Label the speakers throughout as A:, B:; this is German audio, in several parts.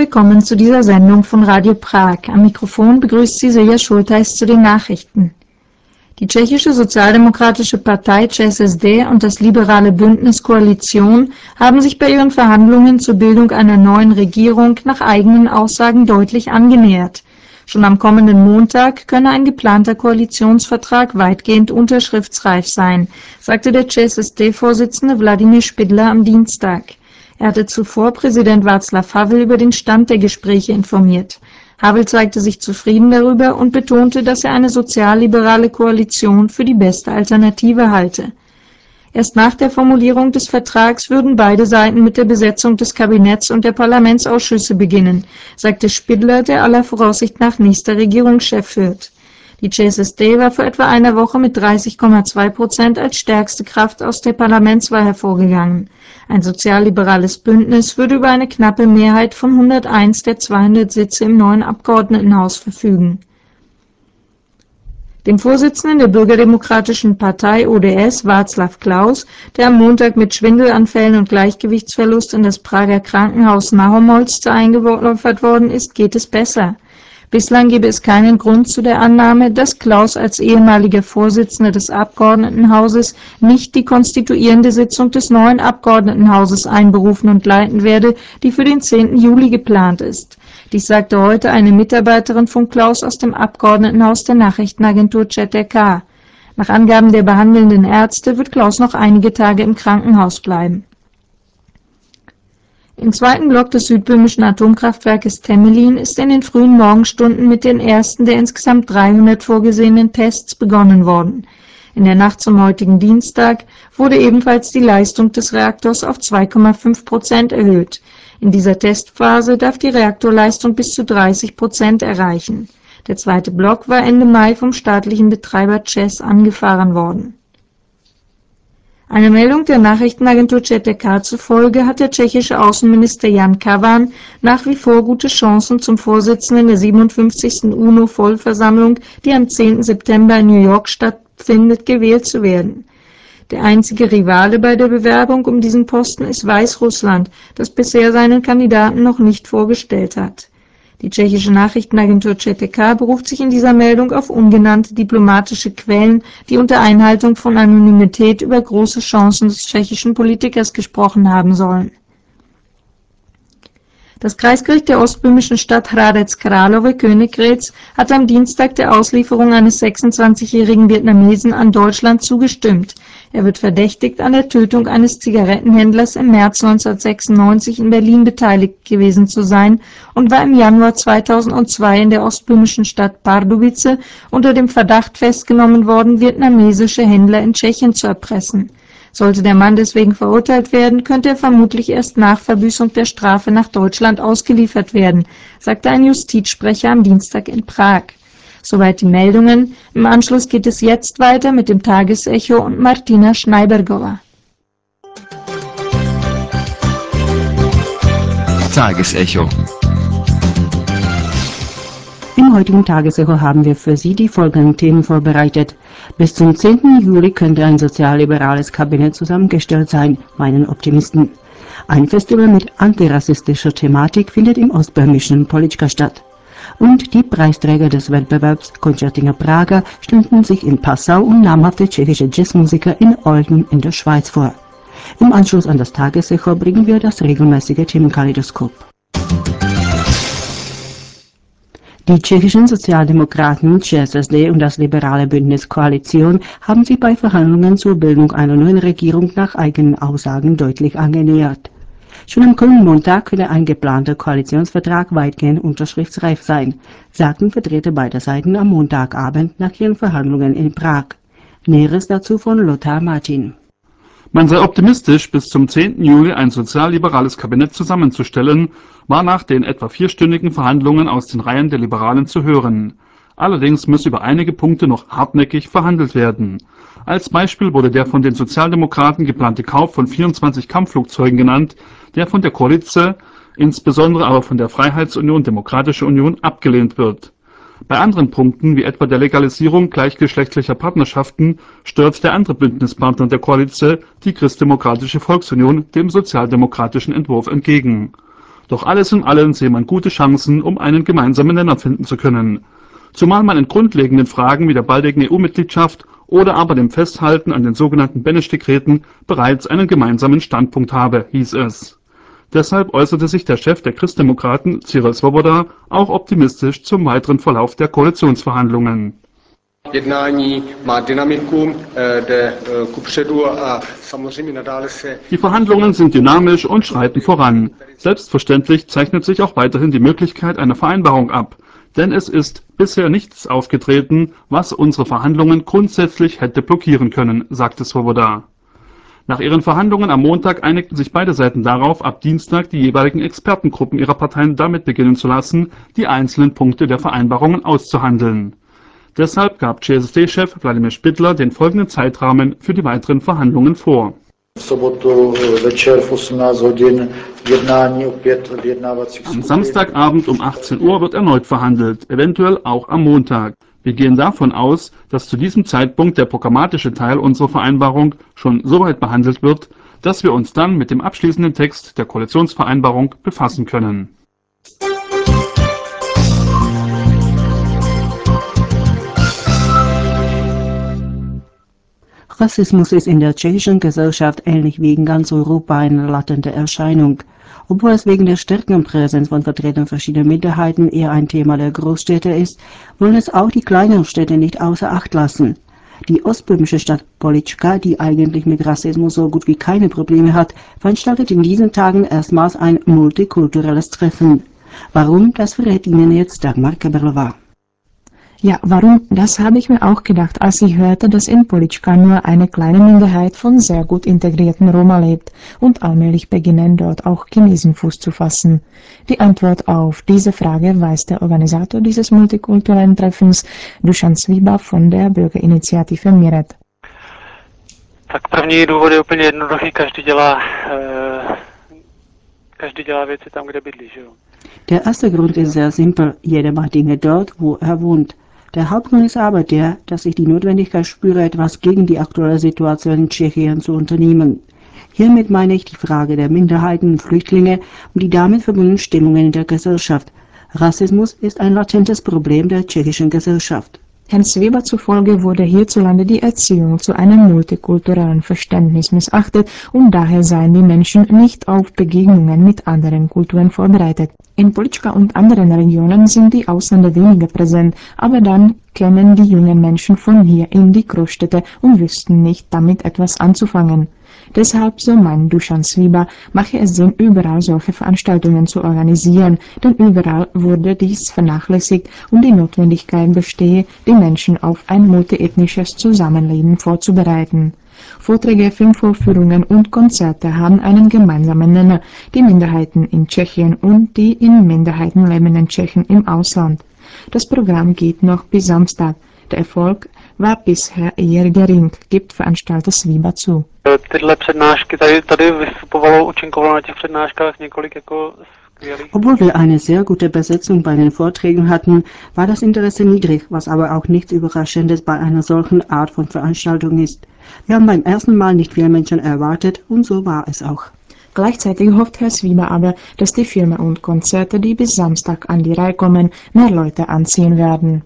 A: willkommen zu dieser Sendung von Radio Prag. Am Mikrofon begrüßt Sie Silja Schultheis zu den Nachrichten. Die tschechische Sozialdemokratische Partei ČSSD und das liberale Bündnis Koalition haben sich bei ihren Verhandlungen zur Bildung einer neuen Regierung nach eigenen Aussagen deutlich angenähert. Schon am kommenden Montag könne ein geplanter Koalitionsvertrag weitgehend unterschriftsreif sein, sagte der ČSSD-Vorsitzende Vladimír Špidla am Dienstag. Er hatte zuvor Präsident Václav Havel über den Stand der Gespräche informiert. Havel zeigte sich zufrieden darüber und betonte, dass er eine sozialliberale Koalition für die beste Alternative halte. Erst nach der Formulierung des Vertrags würden beide Seiten mit der Besetzung des Kabinetts und der Parlamentsausschüsse beginnen, sagte Špidla, der aller Voraussicht nach nächster Regierungschef wird. Die ČSSD war vor etwa einer Woche mit 30,2% als stärkste Kraft aus der Parlamentswahl hervorgegangen. Ein sozialliberales Bündnis würde über eine knappe Mehrheit von 101 der 200 Sitze im neuen Abgeordnetenhaus verfügen. Dem Vorsitzenden der Bürgerdemokratischen Partei ODS, Václav Klaus, der am Montag mit Schwindelanfällen und Gleichgewichtsverlust in das Prager Krankenhaus Na Homolce eingeliefert worden ist, geht es besser. Bislang gebe es keinen Grund zu der Annahme, dass Klaus als ehemaliger Vorsitzender des Abgeordnetenhauses nicht die konstituierende Sitzung des neuen Abgeordnetenhauses einberufen und leiten werde, die für den 10. Juli geplant ist. Dies sagte heute eine Mitarbeiterin von Klaus aus dem Abgeordnetenhaus der Nachrichtenagentur ČTK. Nach Angaben der behandelnden Ärzte wird Klaus noch einige Tage im Krankenhaus bleiben. Im zweiten Block des südböhmischen Atomkraftwerkes Temelin ist in den frühen Morgenstunden mit den ersten der insgesamt 300 vorgesehenen Tests begonnen worden. In der Nacht zum heutigen Dienstag wurde ebenfalls die Leistung des Reaktors auf 2,5% erhöht. In dieser Testphase darf die Reaktorleistung bis zu 30% erreichen. Der zweite Block war Ende Mai vom staatlichen Betreiber ČEZ angefahren worden. Einer Meldung der Nachrichtenagentur ČTK zufolge hat der tschechische Außenminister Jan Kavan nach wie vor gute Chancen, zum Vorsitzenden der 57. UNO-Vollversammlung, die am 10. September in New York stattfindet, gewählt zu werden. Der einzige Rivale bei der Bewerbung um diesen Posten ist Weißrussland, das bisher seinen Kandidaten noch nicht vorgestellt hat. Die tschechische Nachrichtenagentur ČTK beruft sich in dieser Meldung auf ungenannte diplomatische Quellen, die unter Einhaltung von Anonymität über große Chancen des tschechischen Politikers gesprochen haben sollen. Das Kreisgericht der ostböhmischen Stadt Hradec Králové Königgrätz hat am Dienstag der Auslieferung eines 26-jährigen Vietnamesen an Deutschland zugestimmt. Er wird verdächtigt, an der Tötung eines Zigarettenhändlers im März 1996 in Berlin beteiligt gewesen zu sein und war im Januar 2002 in der ostböhmischen Stadt Pardubice unter dem Verdacht festgenommen worden, vietnamesische Händler in Tschechien zu erpressen. Sollte der Mann deswegen verurteilt werden, könnte er vermutlich erst nach Verbüßung der Strafe nach Deutschland ausgeliefert werden, sagte ein Justizsprecher am Dienstag in Prag. Soweit die Meldungen. Im Anschluss geht es jetzt weiter mit dem Tagesecho und Martina Schneibergova.
B: Tagesecho.
C: Im heutigen Tagesecho haben wir für Sie die folgenden Themen vorbereitet. Bis zum 10. Juli könnte ein sozialliberales Kabinett zusammengestellt sein, meinen Optimisten. Ein Festival mit antirassistischer Thematik findet im ostböhmischen Polička statt. Und die Preisträger des Wettbewerbs Koncertinger Prager stellen sich in Passau und namhafte tschechische Jazzmusiker in Olten in der Schweiz vor. Im Anschluss an das Tagesecho bringen wir das regelmäßige Themenkaleidoskop. Die tschechischen Sozialdemokraten ČSSD und das liberale Bündnis Koalition haben sich bei Verhandlungen zur Bildung einer neuen Regierung nach eigenen Aussagen deutlich angenähert. Schon am kommenden Montag könne ein geplanter Koalitionsvertrag weitgehend unterschriftsreif sein, sagten Vertreter beider Seiten am Montagabend nach ihren Verhandlungen in Prag. Näheres dazu von Lothar Martin.
D: Man sei optimistisch, bis zum 10. Juli ein sozialliberales Kabinett zusammenzustellen, war nach den etwa 4-stündigen Verhandlungen aus den Reihen der Liberalen zu hören. Allerdings müsse über einige Punkte noch hartnäckig verhandelt werden. Als Beispiel wurde der von den Sozialdemokraten geplante Kauf von 24 Kampfflugzeugen genannt, der von der Koalition, insbesondere aber von der Freiheitsunion Demokratische Union, abgelehnt wird. Bei anderen Punkten, wie etwa der Legalisierung gleichgeschlechtlicher Partnerschaften, stört der andere Bündnispartner der Koalition, die Christdemokratische Volksunion, dem sozialdemokratischen Entwurf entgegen. Doch alles in allem sehe man gute Chancen, um einen gemeinsamen Nenner finden zu können. Zumal man in grundlegenden Fragen wie der baldigen EU-Mitgliedschaft oder aber dem Festhalten an den sogenannten Beneš-Dekreten bereits einen gemeinsamen Standpunkt habe, hieß es. Deshalb äußerte sich der Chef der Christdemokraten, Cyril Svoboda, auch optimistisch zum weiteren Verlauf der Koalitionsverhandlungen. Die Verhandlungen sind dynamisch und schreiten voran. Selbstverständlich zeichnet sich auch weiterhin die Möglichkeit einer Vereinbarung ab. Denn es ist bisher nichts aufgetreten, was unsere Verhandlungen grundsätzlich hätte blockieren können, sagte Svoboda. Nach ihren Verhandlungen am Montag einigten sich beide Seiten darauf, ab Dienstag die jeweiligen Expertengruppen ihrer Parteien damit beginnen zu lassen, die einzelnen Punkte der Vereinbarungen auszuhandeln. Deshalb gab ČSSD-Chef Wladimir Špidla den folgenden Zeitrahmen für die weiteren Verhandlungen vor. Am Samstagabend um 18 Uhr wird erneut verhandelt, eventuell auch am Montag. Wir gehen davon aus, dass zu diesem Zeitpunkt der programmatische Teil unserer Vereinbarung schon so weit behandelt wird, dass wir uns dann mit dem abschließenden Text der Koalitionsvereinbarung befassen können.
C: Rassismus ist in der tschechischen Gesellschaft ähnlich wie in ganz Europa eine latente Erscheinung. Obwohl es wegen der stärkeren Präsenz von Vertretern verschiedener Minderheiten eher ein Thema der Großstädte ist, wollen es auch die kleineren Städte nicht außer Acht lassen. Die ostböhmische Stadt Polička, die eigentlich mit Rassismus so gut wie keine Probleme hat, veranstaltet in diesen Tagen erstmals ein multikulturelles Treffen. Warum, das verrät Ihnen jetzt Dagmar Keberlová.
A: Ja, warum? Das habe ich mir auch gedacht, als ich hörte, dass in Polička nur eine kleine Minderheit von sehr gut integrierten Roma lebt und allmählich beginnen dort auch Chinesen Fuß zu fassen. Die Antwort auf diese Frage weiß der Organisator dieses multikulturellen Treffens, Dušan Svíba von der Bürgerinitiative Míret.
B: Tak první důvod je úplně jednoduchý, každý dělá věci tam, kde bydlí, že jo?
C: Der erste Grund ist sehr simpel, jeder macht Dinge dort, wo er wohnt. Der Hauptgrund ist aber der, dass ich die Notwendigkeit spüre, etwas gegen die aktuelle Situation in Tschechien zu unternehmen. Hiermit meine ich die Frage der Minderheiten und Flüchtlinge und die damit verbundenen Stimmungen in der Gesellschaft. Rassismus ist ein latentes Problem der tschechischen Gesellschaft.
A: Herrn Svíba zufolge wurde hierzulande die Erziehung zu einem multikulturellen Verständnis missachtet und daher seien die Menschen nicht auf Begegnungen mit anderen Kulturen vorbereitet. In Polička und anderen Regionen sind die Ausländer weniger präsent, aber dann kämen die jungen Menschen von hier in die Großstädte und wüssten nicht damit etwas anzufangen. Deshalb, so meint Dušan Svíba, mache es Sinn, überall solche Veranstaltungen zu organisieren, denn überall wurde dies vernachlässigt und die Notwendigkeit bestehe, die Menschen auf ein multiethnisches Zusammenleben vorzubereiten. Vorträge, Filmvorführungen und Konzerte haben einen gemeinsamen Nenner, die Minderheiten in Tschechien und die in Minderheiten lebenden Tschechen im Ausland. Das Programm geht noch bis Samstag. Der Erfolg war bisher eher gering, gibt Veranstalter Svíba zu.
B: Tyhle přednášky, tady vystupovalo, účinkovalo na těch přednáškách několik jako skvělých.
C: Obwohl wir eine sehr gute Besetzung bei den Vorträgen hatten, war das Interesse niedrig, was aber auch nichts Überraschendes bei einer solchen Art von Veranstaltung ist. Wir haben beim ersten Mal nicht viele Menschen erwartet und so war es auch.
A: Gleichzeitig hofft Herr Svíba aber, dass die Filme und Konzerte, die bis Samstag an die Reihe kommen, mehr Leute anziehen werden.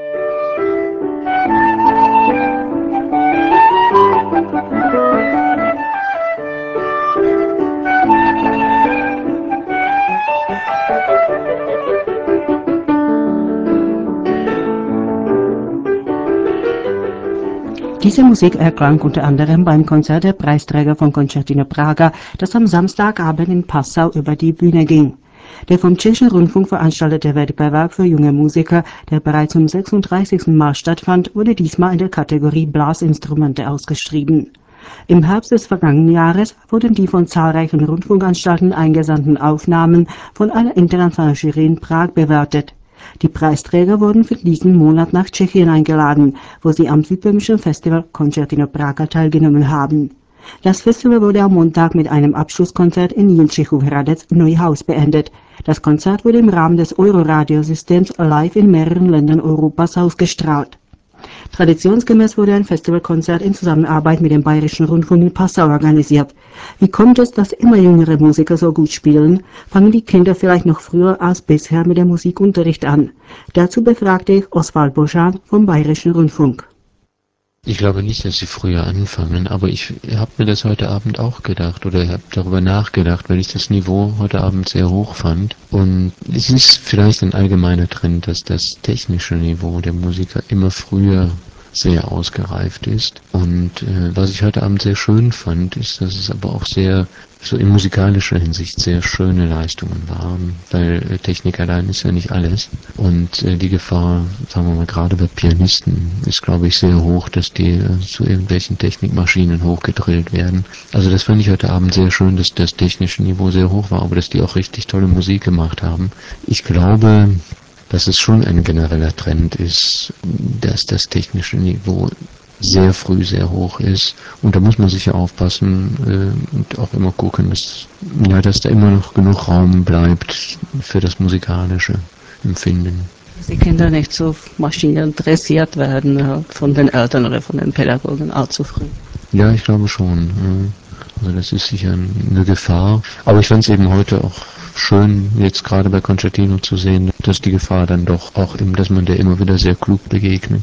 C: Diese Musik erklang unter anderem beim Konzert der Preisträger von Concertino Praga, das am Samstagabend in Passau über die Bühne ging. Der vom Tschechischen Rundfunk veranstaltete Wettbewerb für junge Musiker, der bereits zum 36. Mal stattfand, wurde diesmal in der Kategorie Blasinstrumente ausgeschrieben. Im Herbst des vergangenen Jahres wurden die von zahlreichen Rundfunkanstalten eingesandten Aufnahmen von einer internationalen Jury in Prag bewertet. Die Preisträger wurden für diesen Monat nach Tschechien eingeladen, wo sie am südböhmischen Festival Concertino Praga teilgenommen haben. Das Festival wurde am Montag mit einem Abschlusskonzert in Jindřichův Hradec Neuhaus beendet. Das Konzert wurde im Rahmen des Euroradio-Systems live in mehreren Ländern Europas ausgestrahlt. Traditionsgemäß wurde ein Festivalkonzert in Zusammenarbeit mit dem Bayerischen Rundfunk in Passau organisiert. Wie kommt es, dass immer jüngere Musiker so gut spielen? Fangen die Kinder vielleicht noch früher als bisher mit dem Musikunterricht an? Dazu befragte ich Oswald Boschan vom Bayerischen Rundfunk.
E: Ich glaube nicht, dass sie früher anfangen, aber ich habe mir das heute Abend auch gedacht oder habe darüber nachgedacht, weil ich das Niveau heute Abend sehr hoch fand. Und es ist vielleicht ein allgemeiner Trend, dass das technische Niveau der Musiker immer früher sehr ausgereift ist. Und was ich heute Abend sehr schön fand, ist, dass es aber auch sehr, so in musikalischer Hinsicht, sehr schöne Leistungen waren, weil Technik allein ist ja nicht alles. Und die Gefahr, sagen wir mal, gerade bei Pianisten, ist, glaube ich, sehr hoch, dass die zu irgendwelchen Technikmaschinen hochgedrillt werden. Also das fand ich heute Abend sehr schön, dass das technische Niveau sehr hoch war, aber dass die auch richtig tolle Musik gemacht haben. Ich glaube, dass es schon ein genereller Trend ist, dass das technische Niveau sehr früh sehr hoch ist. Und da muss man sicher aufpassen und auch immer gucken, dass da immer noch genug Raum bleibt für das musikalische Empfinden.
C: Dass die Kinder nicht so Maschinen dressiert werden von den Eltern oder von den Pädagogen allzu früh.
E: Ja, ich glaube schon. Also das ist sicher eine Gefahr. Aber ich fand es eben heute auch schön, jetzt gerade bei Concertino zu sehen, dass die Gefahr dann doch auch dass man der immer wieder sehr klug begegnet.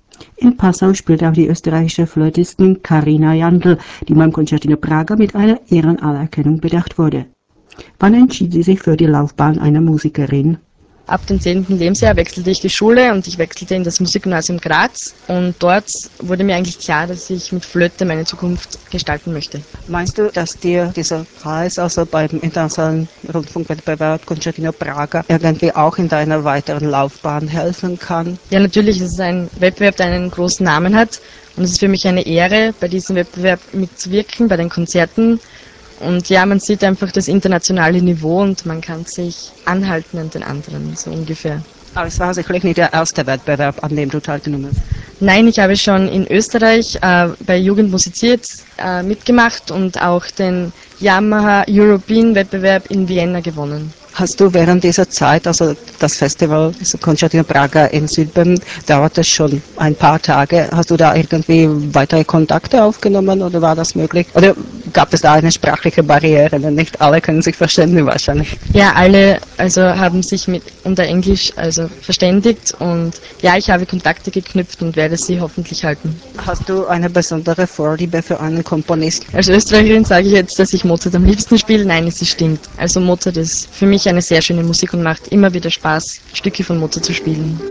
C: In Passau spielt auch die österreichische Flötistin Karina Jandl, die beim Concertino Praga mit einer Ehrenanerkennung bedacht wurde. Wann entschied sie sich für die Laufbahn einer Musikerin?
F: Ab dem 10. Lebensjahr wechselte ich die Schule und ich wechselte in das Musikgymnasium Graz und dort wurde mir eigentlich klar, dass ich mit Flöte meine Zukunft gestalten möchte.
C: Meinst du, dass dir dieser Preis, also beim internationalen Rundfunkwettbewerb Concertino Praga, irgendwie auch in deiner weiteren Laufbahn helfen kann?
F: Ja, natürlich ist es ein Wettbewerb, der einen großen Namen hat und es ist für mich eine Ehre, bei diesem Wettbewerb mitzuwirken, bei den Konzerten. Und ja, man sieht einfach das internationale Niveau und man kann sich anhalten an den anderen, so ungefähr.
C: Aber es war sicherlich nicht der erste Wettbewerb, an dem du teilgenommen hast.
F: Nein, ich habe schon in Österreich bei Jugend musiziert mitgemacht und auch den Yamaha European Wettbewerb in Vienna gewonnen.
C: Hast du während dieser Zeit, also das Festival, das Concertino Praga in Südböhmen, dauerte schon ein paar Tage, hast du da irgendwie weitere Kontakte aufgenommen oder war das möglich? Oder gab es da eine sprachliche Barriere, denn nicht alle können sich verständigen wahrscheinlich?
F: Ja, alle haben sich unter Englisch verständigt und ja, ich habe Kontakte geknüpft und werde sie hoffentlich halten.
C: Hast du eine besondere Vorliebe für einen Komponist?
F: Als Österreicherin sage ich jetzt, dass ich Mozart am liebsten spiele. Nein, es stimmt. Also Mozart ist für mich eine sehr schöne Musik und macht immer wieder Spaß, Stücke von Mozart zu spielen.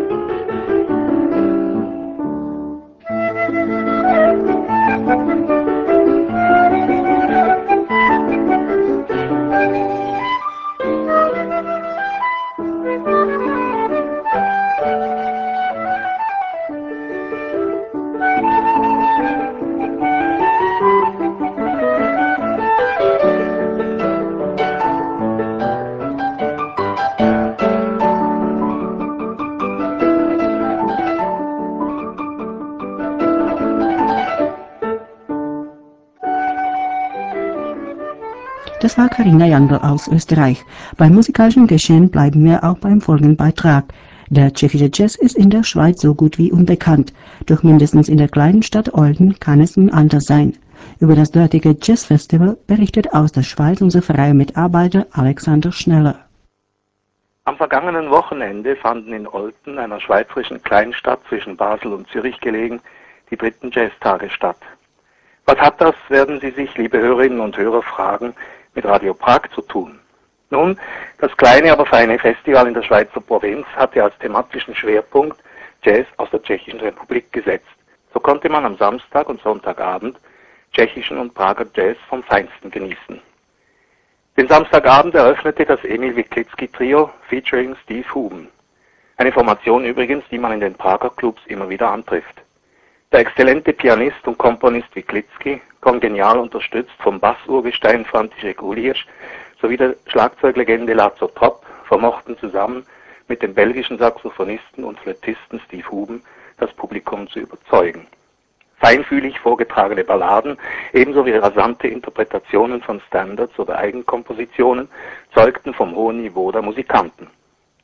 C: Das war Karina Jandl aus Österreich. Beim musikalischen Geschehen bleiben wir auch beim folgenden Beitrag. Der tschechische Jazz ist in der Schweiz so gut wie unbekannt. Doch mindestens in der kleinen Stadt Olten kann es nun anders sein. Über das dortige Jazzfestival berichtet aus der Schweiz unser freier Mitarbeiter Alexander Schneller.
G: Am vergangenen Wochenende fanden in Olten, einer schweizerischen Kleinstadt zwischen Basel und Zürich gelegen, die 3. Jazztage statt. Was hat das, werden Sie sich, liebe Hörerinnen und Hörer, fragen, mit Radio Prag zu tun? Nun, das kleine, aber feine Festival in der Schweizer Provinz hatte als thematischen Schwerpunkt Jazz aus der Tschechischen Republik gesetzt. So konnte man am Samstag und Sonntagabend tschechischen und Prager Jazz vom Feinsten genießen. Den Samstagabend eröffnete das Emil Wiklitzky Trio featuring Steve Huben. Eine Formation übrigens, die man in den Prager Clubs immer wieder antrifft. Der exzellente Pianist und Komponist Wiklitzky, kongenial unterstützt vom Bassurgestein František Uhlirsch sowie der Schlagzeuglegende Lazo Top, vermochten zusammen mit dem belgischen Saxophonisten und Flötisten Steve Huben das Publikum zu überzeugen. Feinfühlig vorgetragene Balladen, ebenso wie rasante Interpretationen von Standards oder Eigenkompositionen zeugten vom hohen Niveau der Musikanten.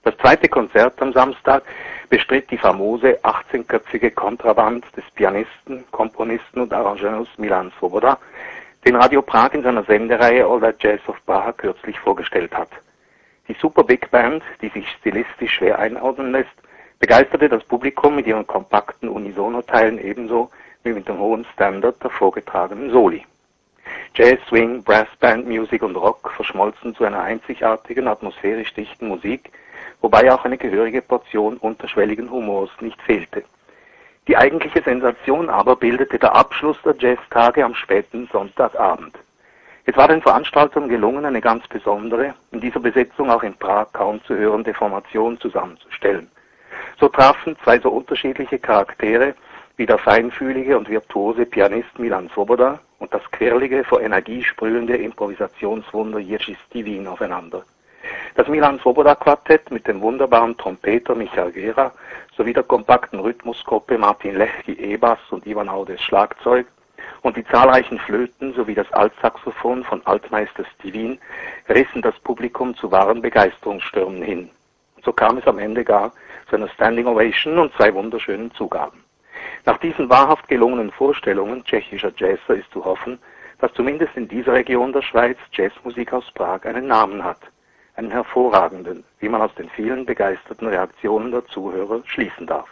G: Das zweite Konzert am Samstag bestritt die famose 18-köpfige Kontraband des Pianisten, Komponisten und Arrangeurs Milan Svoboda, den Radio Prag in seiner Sendereihe All That Jazz of Praha kürzlich vorgestellt hat. Die Super Big Band, die sich stilistisch schwer einordnen lässt, begeisterte das Publikum mit ihren kompakten Unisono-Teilen ebenso wie mit dem hohen Standard der vorgetragenen Soli. Jazz, Swing, Brassband, Music und Rock verschmolzen zu einer einzigartigen, atmosphärisch dichten Musik, wobei auch eine gehörige Portion unterschwelligen Humors nicht fehlte. Die eigentliche Sensation aber bildete der Abschluss der Jazztage am späten Sonntagabend. Es war den Veranstaltern gelungen, eine ganz besondere, in dieser Besetzung auch in Prag kaum zu hörende Formation zusammenzustellen. So trafen zwei so unterschiedliche Charaktere wie der feinfühlige und virtuose Pianist Milan Svoboda und das quirlige, vor Energie sprühende Improvisationswunder Jiří Stivin aufeinander. Das Milan Svoboda Quartett mit dem wunderbaren Trompeter Michael Gera sowie der kompakten Rhythmusgruppe Martin Lechki E-Bass und Ivan Audes Schlagzeug und die zahlreichen Flöten sowie das Altsaxophon von Altmeister Stivin rissen das Publikum zu wahren Begeisterungsstürmen hin. Und so kam es am Ende gar zu einer Standing Ovation und zwei wunderschönen Zugaben. Nach diesen wahrhaft gelungenen Vorstellungen tschechischer Jazzer ist zu hoffen, dass zumindest in dieser Region der Schweiz Jazzmusik aus Prag einen Namen hat. Einen hervorragenden, wie man aus den vielen begeisterten Reaktionen der Zuhörer schließen darf.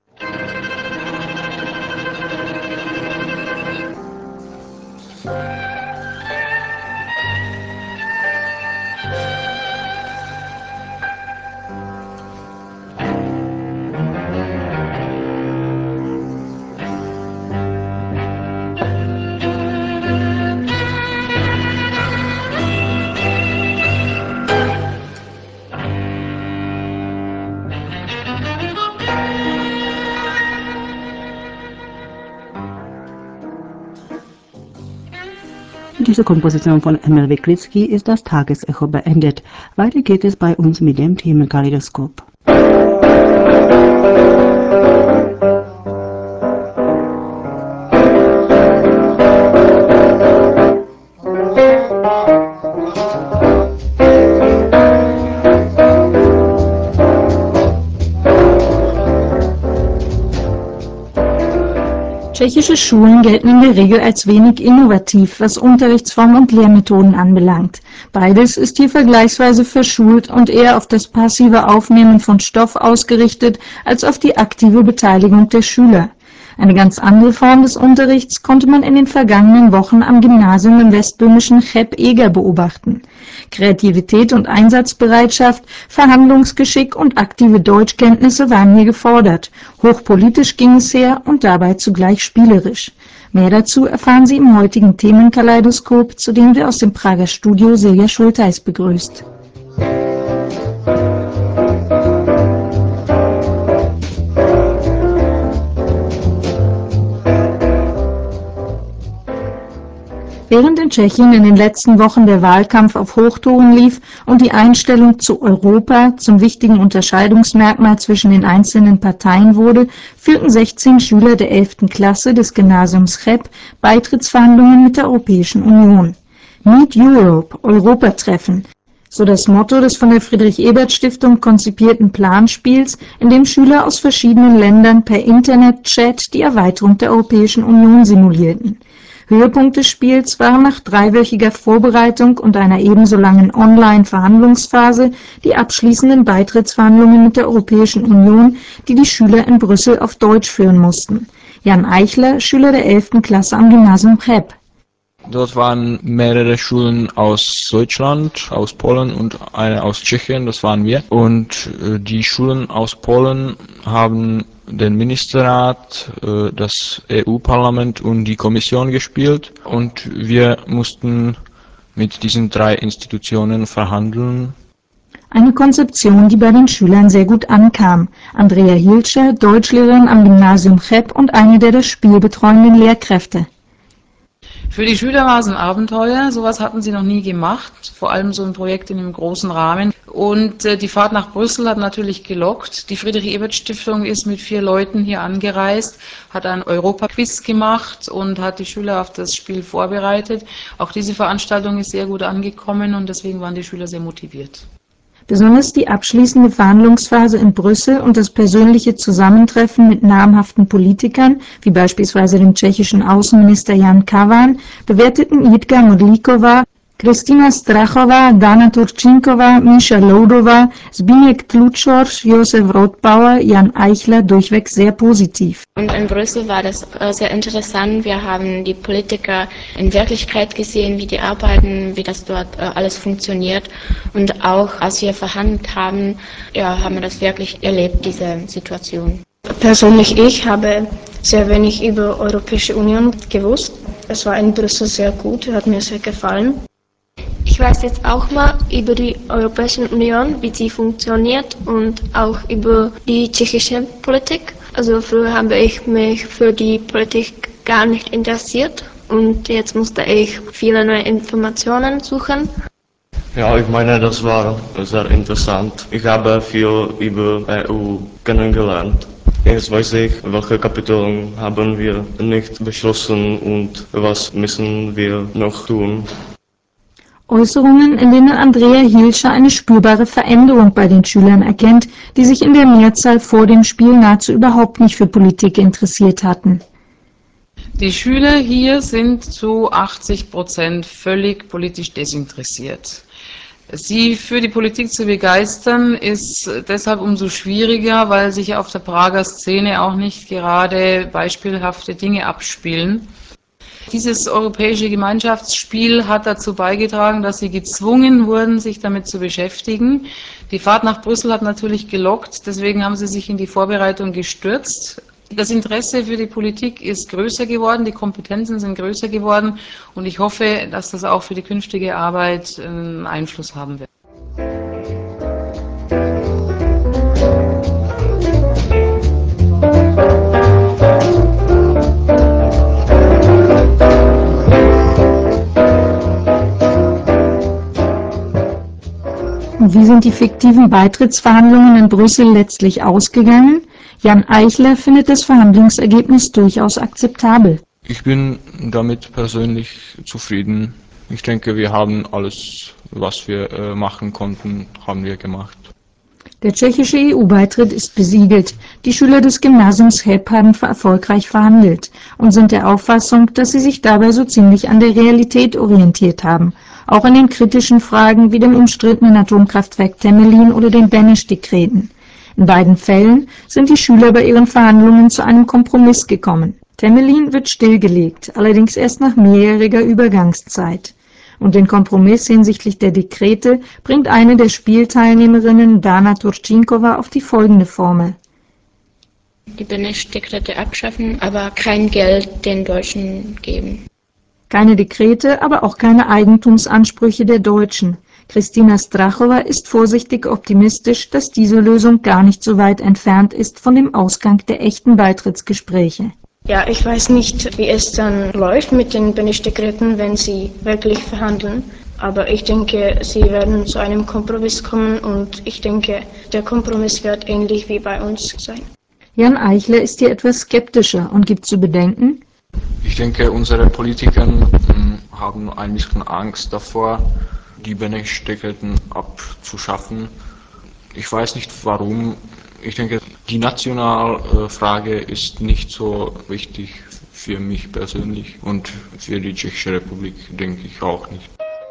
C: Mit dieser Komposition von Emil Wiklitzki ist das Tagesecho beendet. Weiter geht es bei uns mit dem Themenkaleidoskop.
A: Tschechische Schulen gelten in der Regel als wenig innovativ, was Unterrichtsform und Lehrmethoden anbelangt. Beides ist hier vergleichsweise verschult und eher auf das passive Aufnehmen von Stoff ausgerichtet als auf die aktive Beteiligung der Schüler. Eine ganz andere Form des Unterrichts konnte man in den vergangenen Wochen am Gymnasium im westböhmischen Cheb-Eger beobachten. Kreativität und Einsatzbereitschaft, Verhandlungsgeschick und aktive Deutschkenntnisse waren hier gefordert. Hochpolitisch ging es her und dabei zugleich spielerisch. Mehr dazu erfahren Sie im heutigen Themenkaleidoskop, zu dem wir aus dem Prager Studio Silja Schultheis begrüßt. Während in Tschechien in den letzten Wochen der Wahlkampf auf Hochtouren lief und die Einstellung zu Europa zum wichtigen Unterscheidungsmerkmal zwischen den einzelnen Parteien wurde, führten 16 Schüler der 11. Klasse des Gymnasiums Cheb Beitrittsverhandlungen mit der Europäischen Union. Meet Europe, Europatreffen, so das Motto des von der Friedrich-Ebert-Stiftung konzipierten Planspiels, in dem Schüler aus verschiedenen Ländern per Internet-Chat die Erweiterung der Europäischen Union simulierten. Höhepunkt des Spiels waren nach dreiwöchiger Vorbereitung und einer ebenso langen Online-Verhandlungsphase die abschließenden Beitrittsverhandlungen mit der Europäischen Union, die die Schüler in Brüssel auf Deutsch führen mussten. Jan Eichler, Schüler der 11. Klasse am Gymnasium Cheb.
H: Dort waren mehrere Schulen aus Deutschland, aus Polen und eine aus Tschechien, das waren wir. Und die Schulen aus Polen haben den Ministerrat, das EU-Parlament und die Kommission gespielt. Und wir mussten mit diesen drei Institutionen verhandeln.
A: Eine Konzeption, die bei den Schülern sehr gut ankam. Andrea Hilscher, Deutschlehrerin am Gymnasium Cheb und eine der das Spiel betreuenden Lehrkräfte.
I: Für die Schüler war es ein Abenteuer, sowas hatten sie noch nie gemacht, vor allem so ein Projekt in einem großen Rahmen. Und die Fahrt nach Brüssel hat natürlich gelockt. Die Friedrich-Ebert-Stiftung ist mit 4 Leuten hier angereist, hat ein Europaquiz gemacht und hat die Schüler auf das Spiel vorbereitet. Auch diese Veranstaltung ist sehr gut angekommen und deswegen waren die Schüler sehr motiviert.
A: Besonders die abschließende Verhandlungsphase in Brüssel und das persönliche Zusammentreffen mit namhaften Politikern, wie beispielsweise dem tschechischen Außenminister Jan Kavan, bewerteten Jitka Modlíková, Kristina Strachová, Dana Turčínková, Míša Loudová, Zbigniew Tlučor, Josef Rothbauer, Jan Eichler durchweg sehr positiv.
J: Und in Brüssel war das sehr interessant. Wir haben die Politiker in Wirklichkeit gesehen, wie die arbeiten, wie das dort alles funktioniert. Und auch als wir verhandelt haben, ja, haben wir das wirklich erlebt, diese Situation.
K: Persönlich, ich habe sehr wenig über Europäische Union gewusst. Es war in Brüssel sehr gut, hat mir sehr gefallen.
L: Ich weiß jetzt auch mal über die Europäische Union, wie sie funktioniert und auch über die tschechische Politik. Also früher habe ich mich für die Politik gar nicht interessiert und jetzt musste ich viele neue Informationen suchen.
M: Ja, ich meine, das war sehr interessant. Ich habe viel über EU kennengelernt. Jetzt weiß ich, welche Kapitel haben wir nicht beschlossen und was müssen wir noch tun.
A: Äußerungen, in denen Andrea Hilscher eine spürbare Veränderung bei den Schülern erkennt, die sich in der Mehrzahl vor dem Spiel nahezu überhaupt nicht für Politik interessiert hatten.
I: Die Schüler hier sind zu 80% völlig politisch desinteressiert. Sie für die Politik zu begeistern, ist deshalb umso schwieriger, weil sich auf der Prager Szene auch nicht gerade beispielhafte Dinge abspielen. Dieses europäische Gemeinschaftsspiel hat dazu beigetragen, dass sie gezwungen wurden, sich damit zu beschäftigen. Die Fahrt nach Brüssel hat natürlich gelockt, deswegen haben sie sich in die Vorbereitung gestürzt. Das Interesse für die Politik ist größer geworden, die Kompetenzen sind größer geworden und ich hoffe, dass das auch für die künftige Arbeit einen Einfluss haben wird.
A: Wie sind die fiktiven Beitrittsverhandlungen in Brüssel letztlich ausgegangen? Jan Eichler findet das Verhandlungsergebnis durchaus akzeptabel.
H: Ich bin damit persönlich zufrieden. Ich denke, wir haben alles, was wir machen konnten, haben wir gemacht.
A: Der tschechische EU-Beitritt ist besiegelt. Die Schüler des Gymnasiums Cheb haben erfolgreich verhandelt und sind der Auffassung, dass sie sich dabei so ziemlich an der Realität orientiert haben. Auch in den kritischen Fragen wie dem umstrittenen Atomkraftwerk Temelin oder den Beneš-Dekreten. In beiden Fällen sind die Schüler bei ihren Verhandlungen zu einem Kompromiss gekommen. Temelin wird stillgelegt, allerdings erst nach mehrjähriger Übergangszeit. Und den Kompromiss hinsichtlich der Dekrete bringt eine der Spielteilnehmerinnen, Dana Turčínková, auf die folgende Formel.
J: Die Beneš-Dekrete abschaffen, aber kein Geld den Deutschen geben.
A: Keine Dekrete, aber auch keine Eigentumsansprüche der Deutschen. Kristina Strachová ist vorsichtig optimistisch, dass diese Lösung gar nicht so weit entfernt ist von dem Ausgang der echten Beitrittsgespräche.
K: Ja, ich weiß nicht, wie es dann läuft mit den Beneš-Dekreten, wenn sie wirklich verhandeln. Aber ich denke, sie werden zu einem Kompromiss kommen und ich denke, der Kompromiss wird ähnlich wie bei uns sein.
A: Jan Eichler ist hier etwas skeptischer und gibt zu bedenken:
H: Ich denke, unsere Politiker haben ein bisschen Angst davor, die Beneš-Dekreten abzuschaffen. Ich weiß nicht warum. Ich denke, die Nationalfrage ist nicht so wichtig für mich persönlich und für die Tschechische Republik denke ich auch nicht.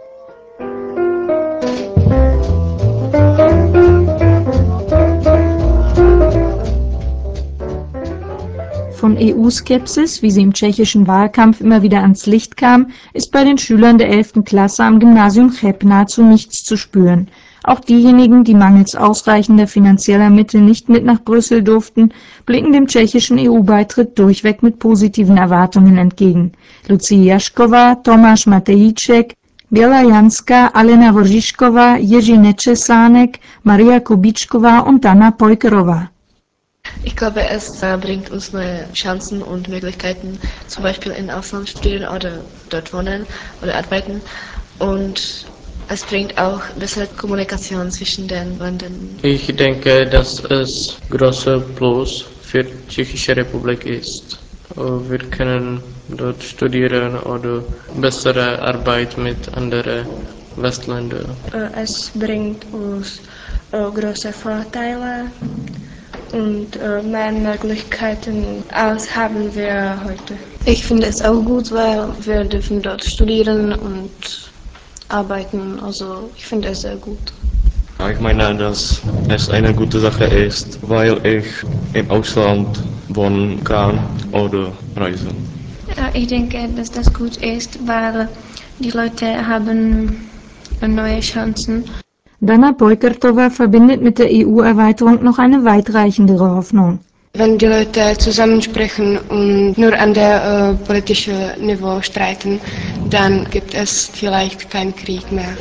A: Von EU-Skepsis, wie sie im tschechischen Wahlkampf immer wieder ans Licht kam, ist bei den Schülern der 11. Klasse am Gymnasium Cheb nahezu nichts zu spüren. Auch diejenigen, die mangels ausreichender finanzieller Mittel nicht mit nach Brüssel durften, blicken dem tschechischen EU-Beitritt durchweg mit positiven Erwartungen entgegen. Lucie Jašková, Tomáš Matejíček, Běla Janská, Alena Voržišková, Jiří Nečesánek, Maria Kubíčková und Dana Pojkerová.
N: Ich glaube, es bringt uns neue Chancen und Möglichkeiten, zum Beispiel in Ausland studieren oder dort wohnen oder arbeiten. Und es bringt auch bessere Kommunikation zwischen den Ländern.
O: Ich denke, dass es großer Plus für die Tschechische Republik ist. Wir können dort studieren oder bessere Arbeit mit anderen Westländer.
K: Es bringt uns große Vorteile und mehr Möglichkeiten als haben wir heute.
L: Ich finde es auch gut, weil wir dürfen dort studieren und arbeiten. Also ich finde es sehr gut.
M: Ich meine, dass es eine gute Sache ist, weil ich im Ausland wohnen kann oder reisen.
L: Ich denke, dass das gut ist, weil die Leute haben neue Chancen.
A: Dana Beukertova verbindet mit der EU-Erweiterung noch eine weitreichendere Hoffnung.
P: Wenn die Leute zusammensprechen und nur an der politischen Niveau streiten, dann gibt es vielleicht keinen Krieg mehr.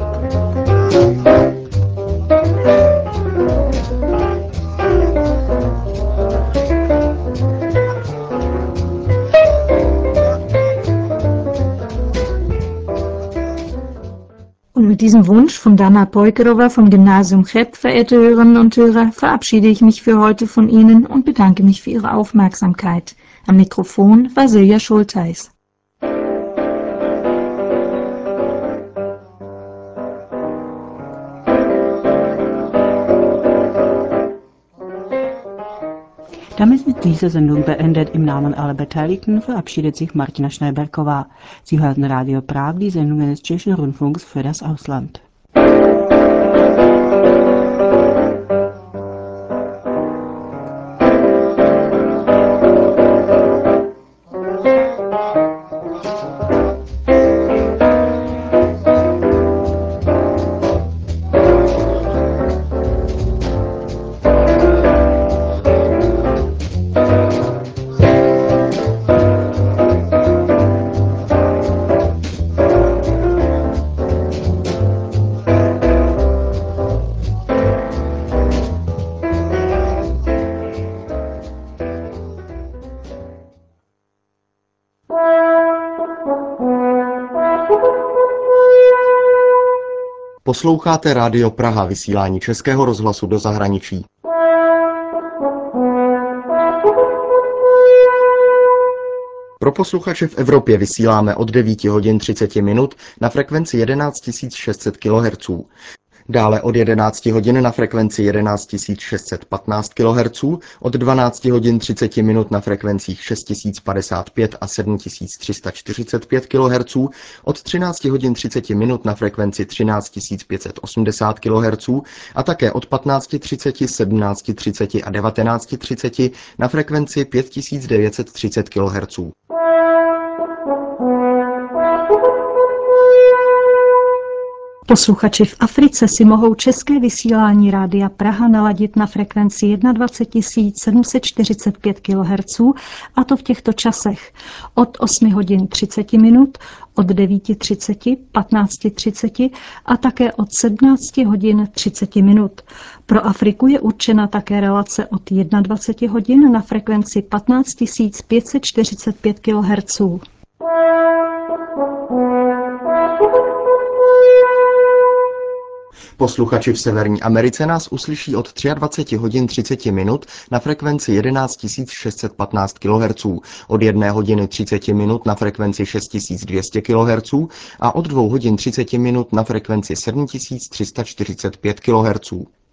A: Und mit diesem Wunsch von Dana Beukerova vom Gymnasium Cheb, verehrte Hörerinnen und Hörer, verabschiede ich mich für heute von Ihnen und bedanke mich für Ihre Aufmerksamkeit. Am Mikrofon war Silja Schultheis.
C: Damit ist diese Sendung beendet. Im Namen aller Beteiligten verabschiedet sich Martina Schneiberková. Sie hörten Radio Prag, die Sendungen des Tschechischen Rundfunks für das Ausland.
Q: Posloucháte Rádio Praha, vysílání Českého rozhlasu do zahraničí. Pro posluchače v Evropě vysíláme od 9 hodin 30 minut na frekvenci 11 600 kHz. Dále od 11 hodin na frekvenci 11 615 kHz, od 12 hodin 30 minut na frekvencích 6055 a 7345 kHz, od 13 hodin 30 minut na frekvenci 13 580 kHz a také od 15:30, 17:30 a 19:30 na frekvenci 5930 kHz.
A: Posluchači v Africe si mohou české vysílání Rádia Praha naladit na frekvenci 21 745 kHz, a to v těchto časech: od 8 hodin 30 minut, od 9:30, 15:30 a také od 17 hodin 30 minut. Pro Afriku je určena také relace od 21 hodin na frekvenci 15 545 kHz.
Q: Posluchači v Severní Americe nás uslyší od 23 hodin 30 minut na frekvenci 11 615 kHz, od 1 hodiny 30 minut na frekvenci 6200 kHz a od 2 hodin 30 minut na frekvenci 7345 kHz.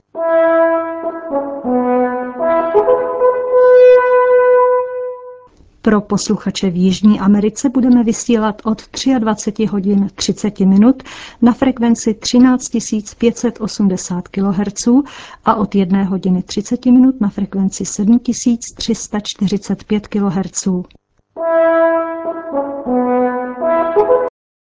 A: Pro posluchače v Jižní Americe budeme vysílat od 23 hodin 30 minut na frekvenci 13 580 kHz a od 1 hodiny 30 minut na frekvenci 7345 kHz.